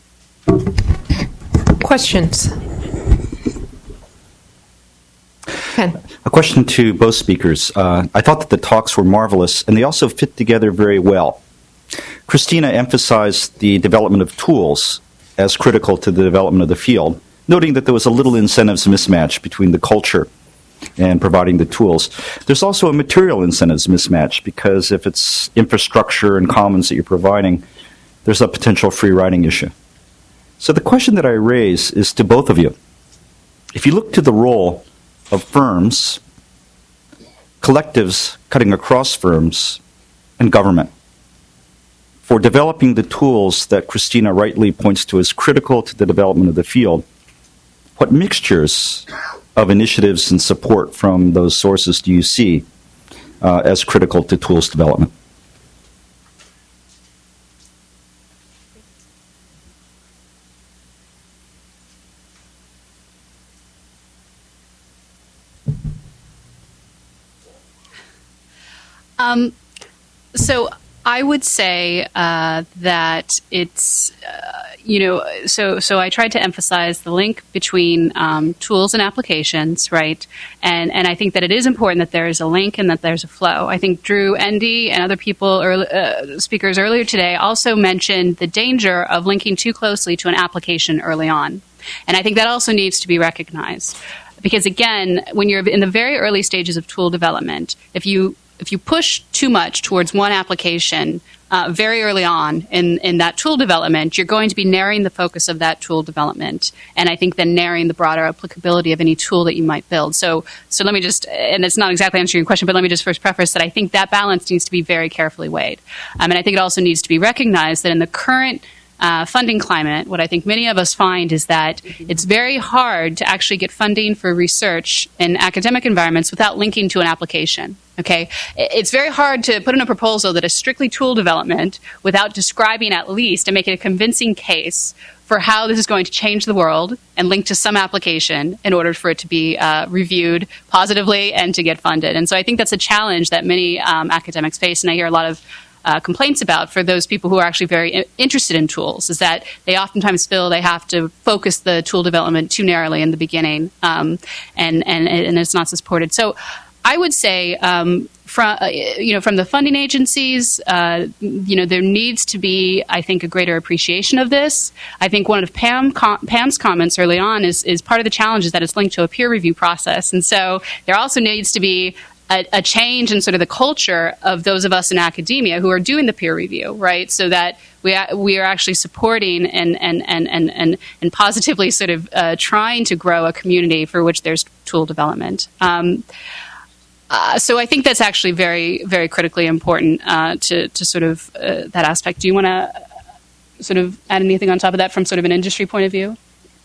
Speaker 1: Questions? Ken.
Speaker 4: A question to both speakers. Uh, I thought that the talks were marvelous, and they also fit together very well. Christina emphasized the development of tools as critical to the development of the field, noting that there was a little incentives mismatch between the culture and providing the tools. There's also a material incentives mismatch, because if it's infrastructure and commons that you're providing, there's a potential free riding issue. So the question that I raise is to both of you. If you look to the role of firms, collectives cutting across firms, and government for developing the tools that Christina rightly points to as critical to the development of the field, what mixtures of initiatives and support from those sources do you see uh, as critical to tools development?
Speaker 2: Um, so I would say uh, that it's, uh, you know, so so I tried to emphasize the link between um, tools and applications, right? And and I think that it is important that there is a link and that there's a flow. I think Drew Endy and other people, early, uh, speakers earlier today, also mentioned the danger of linking too closely to an application early on. And I think that also needs to be recognized. Because again, when you're in the very early stages of tool development, if you If you push too much towards one application uh, very early on in, in that tool development, you're going to be narrowing the focus of that tool development, and I think then narrowing the broader applicability of any tool that you might build. So, so let me just, and it's not exactly answering your question, but let me just first preface that I think that balance needs to be very carefully weighed. Um, and I think it also needs to be recognized that in the current Uh, funding climate, what I think many of us find is that it's very hard to actually get funding for research in academic environments without linking to an application. Okay, it's very hard to put in a proposal that is strictly tool development without describing at least and making a convincing case for how this is going to change the world and link to some application in order for it to be uh, reviewed positively and to get funded. And so I think that's a challenge that many um, academics face, and I hear a lot of Uh, complaints about for those people who are actually very I- interested in tools, is that they oftentimes feel they have to focus the tool development too narrowly in the beginning, um, and, and and it's not supported. So I would say um, from uh, you know from the funding agencies, uh, you know there needs to be, I think, a greater appreciation of this. I think one of Pam com- Pam's comments early on is is part of the challenge is that it's linked to a peer review process, and so there also needs to be A, a change in sort of the culture of those of us in academia who are doing the peer review, right? So that we are, we are actually supporting and and and and and, and positively sort of uh, trying to grow a community for which there's tool development. Um, uh, so I think that's actually very very critically important uh, to to sort of uh, that aspect. Do you want to sort of add anything on top of that from sort of an industry point of view?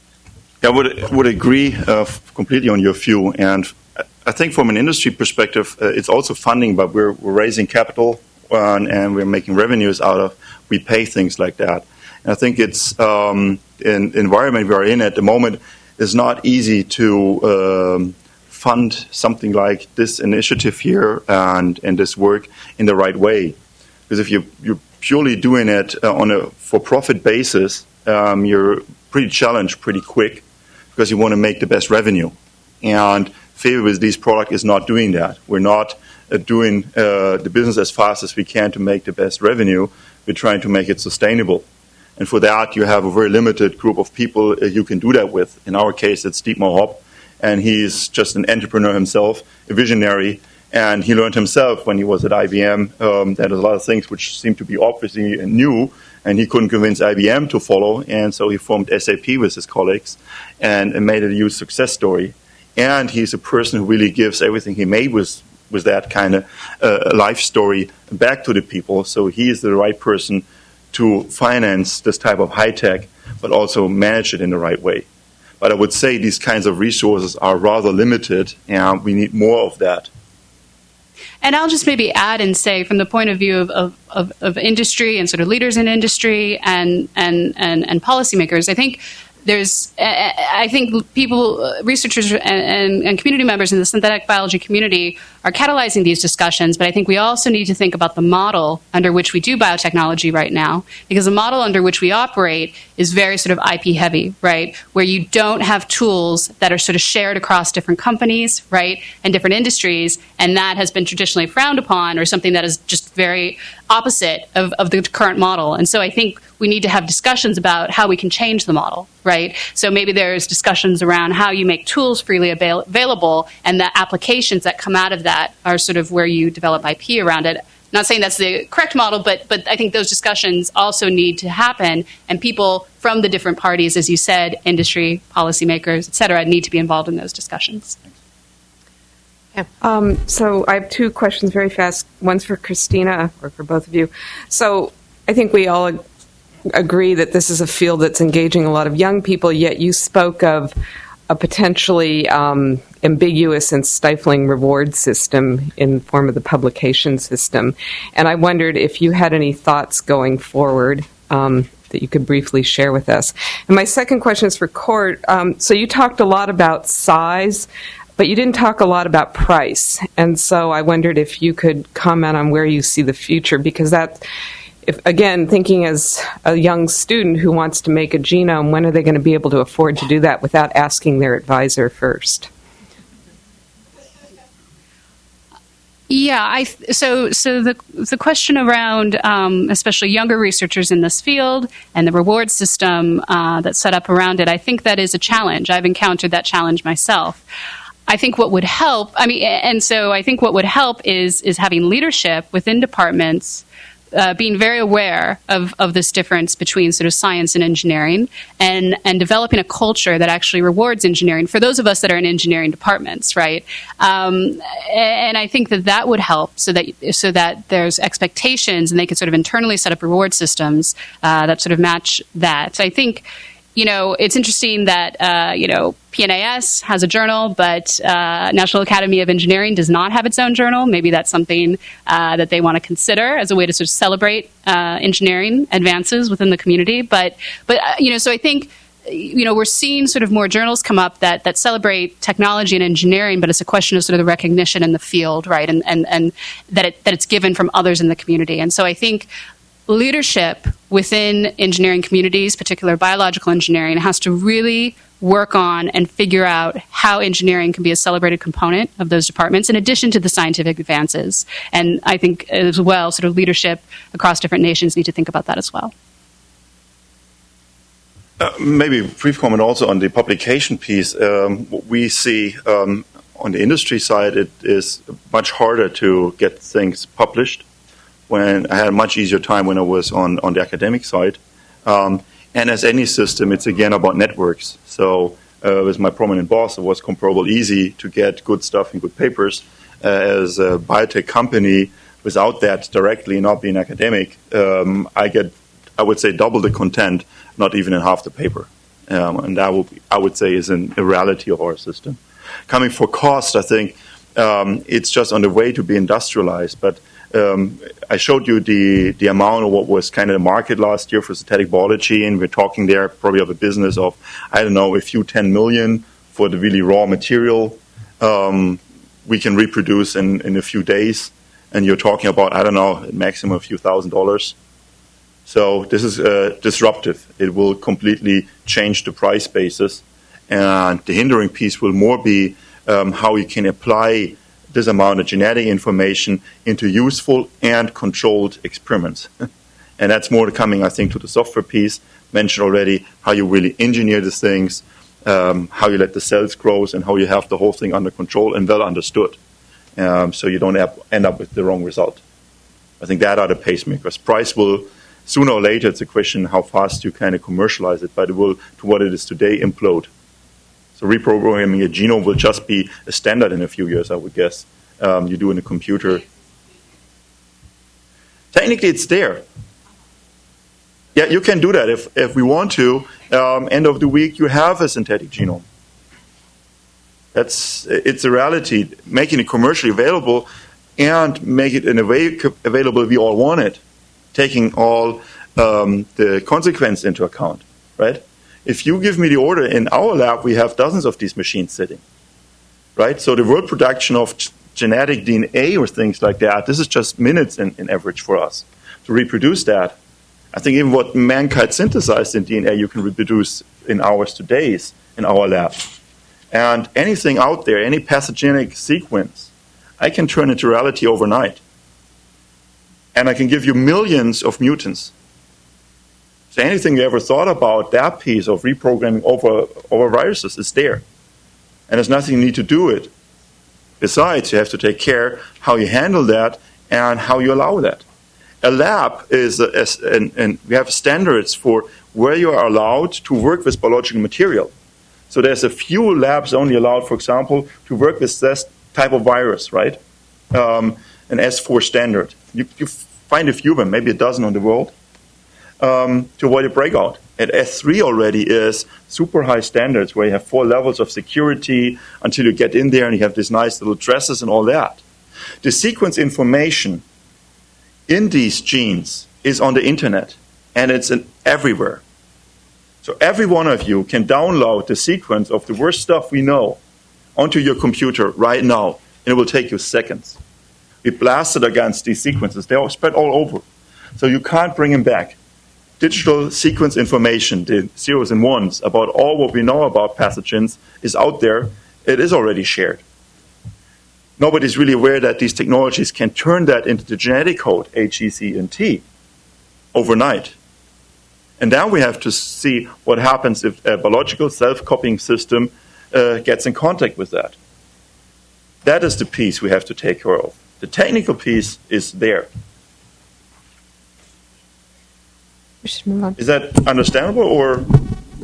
Speaker 3: I would would agree uh, completely on your view, and I think from an industry perspective, uh, it's also funding, but we're, we're raising capital uh, and we're making revenues out of. We pay things like that. And I think it's um, in the environment we are in at the moment is not easy to um, fund something like this initiative here and, and this work in the right way. Because if you, you're purely doing it uh, on a for-profit basis, um, you're pretty challenged pretty quick because you want to make the best revenue. And Favor with these product is not doing that. We're not uh, doing uh, the business as fast as we can to make the best revenue. We're trying to make it sustainable. And for that, you have a very limited group of people uh, you can do that with. In our case, it's Dietmar Hopp, and he's just an entrepreneur himself, a visionary, and he learned himself when he was at I B M um, that there's a lot of things which seemed to be obviously new, and he couldn't convince I B M to follow, and so he formed S A P with his colleagues and, and made it a huge success story. And he's a person who really gives everything he made with, with that kind of uh, life story back to the people. So he is the right person to finance this type of high tech, but also manage it in the right way. But I would say these kinds of resources are rather limited, and we need more of that.
Speaker 2: And I'll just maybe add and say, from the point of view of, of, of, of industry and sort of leaders in industry and, and, and, and policymakers, I think there's, I think people, researchers and, and, and community members in the synthetic biology community are catalyzing these discussions, but I think we also need to think about the model under which we do biotechnology right now, because the model under which we operate is very sort of I P heavy, right, where you don't have tools that are sort of shared across different companies, right, and different industries, and that has been traditionally frowned upon, or something that is just very opposite of, of the current model. And so I think we need to have discussions about how we can change the model, right? So maybe there's discussions around how you make tools freely avail- available, and the applications that come out of that are sort of where you develop I P around it. Not saying that's the correct model, but but I think those discussions also need to happen, and people from the different parties, as you said, industry, policymakers, et cetera, need to be involved in those discussions.
Speaker 1: Um, so I have two questions very fast. One's for Christina, or for both of you. So I think we all ag- agree that this is a field that's engaging a lot of young people, yet you spoke of a potentially um, ambiguous and stifling reward system in the form of the publication system. And I wondered if you had any thoughts going forward um, that you could briefly share with us. And my second question is for Court. Um, so you talked a lot about size, but you didn't talk a lot about price. And so I wondered if you could comment on where you see the future, because that, if, again, thinking as a young student who wants to make a genome, when are they going to be able to afford to do that without asking their advisor first?
Speaker 2: Yeah, I th- so so the the question around um, especially younger researchers in this field and the reward system uh, that's set up around it, I think that is a challenge. I've encountered that challenge myself. I think what would help, I mean, and so I think what would help is is having leadership within departments, uh, being very aware of, of this difference between sort of science and engineering, and, and developing a culture that actually rewards engineering for those of us that are in engineering departments, right? Um, and I think that that would help, so that so that there's expectations, and they can sort of internally set up reward systems uh, that sort of match that. So I think, you know, it's interesting that, uh, you know, P N A S has a journal, but uh, National Academy of Engineering does not have its own journal. Maybe that's something uh, that they want to consider as a way to sort of celebrate uh, engineering advances within the community. But, but uh, you know, so I think, you know, we're seeing sort of more journals come up that, that celebrate technology and engineering, but it's a question of sort of the recognition in the field, right, and, and, and that, it, that it's given from others in the community. And so I think leadership within engineering communities, particularly biological engineering, has to really work on and figure out how engineering can be a celebrated component of those departments, in addition to the scientific advances. And I think as well, sort of leadership across different nations need to think about that as well.
Speaker 3: Uh, maybe a brief comment also on the publication piece. Um, what we see um, on the industry side, it is much harder to get things published. When I had a much easier time when I was on, on the academic side. Um, and as any system, it's again about networks. So uh, with my prominent boss, it was comparable easy to get good stuff and good papers. Uh, as a biotech company, without that directly not being academic, um, I get, I would say, double the content, not even in half the paper. Um, and that would be, I would say, is an, a reality of our system. Coming for cost, I think um, it's just on the way to be industrialized, but Um, I showed you the, the amount of what was kind of the market last year for synthetic biology, and we're talking there probably of a business of, I don't know, a few ten million for the really raw material um, we can reproduce in, in a few days, and you're talking about, I don't know, maximum a few thousand dollars. So this is uh, disruptive. It will completely change the price basis, and the hindering piece will more be um, how you can apply this amount of genetic information into useful and controlled experiments. And that's more coming, I think, to the software piece. Mentioned already how you really engineer these things, um, how you let the cells grow, and how you have the whole thing under control and well understood, um, so you don't have, end up with the wrong result. I think that are the pacemakers. Price will, sooner or later, it's a question how fast you kind of commercialize it, but it will, to what it is today, implode. So reprogramming a genome will just be a standard in a few years, I would guess. Um, you do in a computer. Technically, it's there. Yeah, you can do that if, if we want to. Um, end of the week, you have a synthetic genome. That's it's a reality. Making it commercially available and make it in a way available we all want it, taking all um, the consequences into account, right? If you give me the order, in our lab we have dozens of these machines sitting, right? So the world production of g- genetic D N A or things like that, this is just minutes in, in average for us to reproduce that. I think even what mankind synthesized in D N A, you can reproduce in hours to days in our lab. And anything out there, any pathogenic sequence, I can turn into reality overnight. And I can give you millions of mutants. So anything you ever thought about, that piece of reprogramming over, over viruses is there. And there's nothing you need to do it. Besides, you have to take care how you handle that and how you allow that. A lab is, a, is and, and we have standards for where you are allowed to work with biological material. So there's a few labs only allowed, for example, to work with this type of virus, right? Um, an S four standard. You, you find a few of them, maybe a dozen in the world, um, to avoid a breakout. At S three already is super high standards where you have four levels of security until you get in there and you have these nice little dresses and all that. The sequence information in these genes is on the internet, and it's in everywhere. So every one of you can download the sequence of the worst stuff we know onto your computer right now, and it will take you seconds. We blasted against these sequences. They're all spread all over. So you can't bring them back. Digital sequence information, the zeros and ones, about all what we know about pathogens is out there. It is already shared. Nobody's really aware that these technologies can turn that into the genetic code, A, G, C, and T, overnight. And then we have to see what happens if a biological self-copying system uh, gets in contact with that. That is the piece we have to take care of. The technical piece is there.
Speaker 1: We should move on.
Speaker 3: Is that understandable? Or and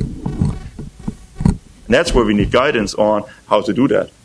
Speaker 3: that's where we need guidance on how to do that.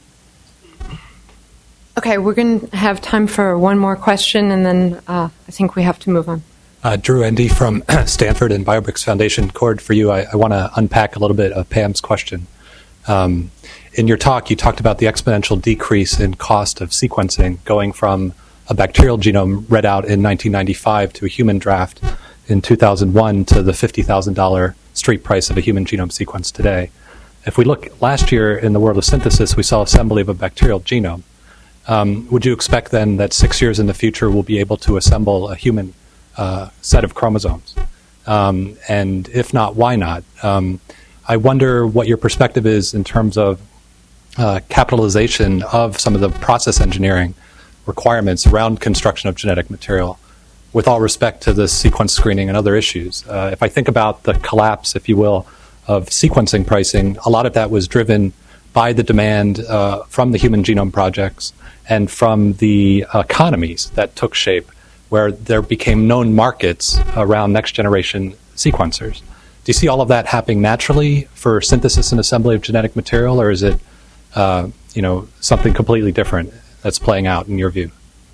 Speaker 1: Okay, we're going to have time for one more question, and then uh, I think we have to move on.
Speaker 5: Uh, Drew Endy from Stanford and BioBricks Foundation. Cord, for you, I, I want to unpack a little bit of Pam's question. Um, in your talk, you talked about the exponential decrease in cost of sequencing, going from a bacterial genome read out in nineteen ninety-five to a human draft in two thousand one to the fifty thousand dollars street price of a human genome sequence today. If we look last year in the world of synthesis, we saw assembly of a bacterial genome. Um, would you expect then that six years in the future we'll be able to assemble a human uh, set of chromosomes? Um, and if not, why not? Um, I wonder what your perspective is in terms of uh, capitalization of some of the process engineering requirements around construction of genetic material, with all respect to the sequence screening and other issues. Uh, if I think about the collapse, if you will, of sequencing pricing, a lot of that was driven by the demand uh, from the Human Genome Projects and from the economies that took shape, where there became known markets around next-generation sequencers. Do you see all of that happening naturally for synthesis and assembly of genetic material, or is it uh, you know, something completely different that's playing out in your view?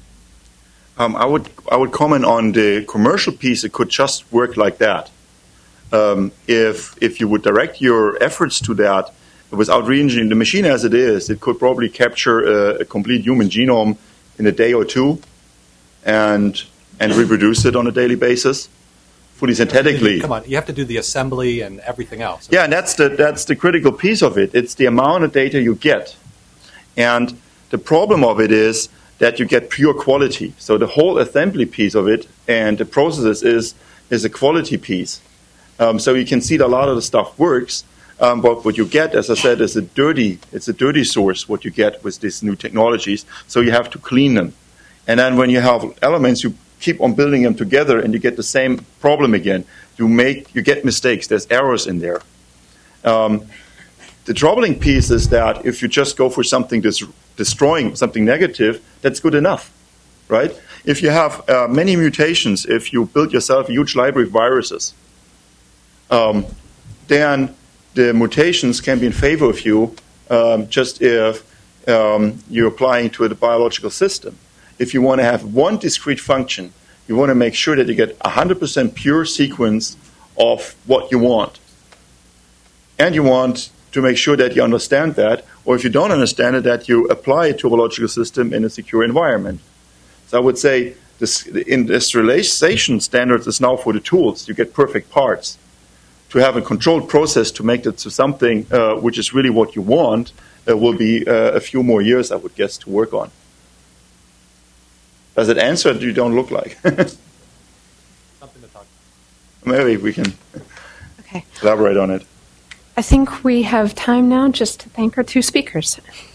Speaker 3: Um, I would I would comment on the commercial piece. It could just work like that. Um, if if you would direct your efforts to that without re-engineering the machine as it is, it could probably capture a, a complete human genome in a day or two, and and reproduce it on a daily basis, fully synthetically.
Speaker 5: Come on, you have to do the assembly and everything else.
Speaker 3: Yeah, and that's the that's the critical piece of it. It's the amount of data you get, and the problem of it is that you get pure quality. So the whole assembly piece of it and the processes is is a quality piece. Um, so you can see that a lot of the stuff works, um, but what you get, as I said, is a dirty. It's a dirty source. What you get with these new technologies. So you have to clean them, and then when you have elements, you keep on building them together, and you get the same problem again. You make you get mistakes. There's errors in there. Um, the troubling piece is that if you just go for something that's destroying something negative, that's good enough, right? If you have uh, many mutations, if you build yourself a huge library of viruses, um, then the mutations can be in favor of you um, just if um, you're applying to the biological system. If you want to have one discrete function, you want to make sure that you get one hundred percent pure sequence of what you want. And you want to make sure that you understand that, or if you don't understand it, that you apply it to a biological system in a secure environment. So I would say this, the industrialization standards is now for the tools. You get perfect parts. to have a controlled process to make it to something uh, which is really what you want uh, will be uh, a few more years, I would guess, to work on. Does it answer? You don't look like.
Speaker 5: Something to talk about.
Speaker 3: Maybe we can
Speaker 1: Okay.
Speaker 3: elaborate on it.
Speaker 1: I think we have time now just to thank our two speakers.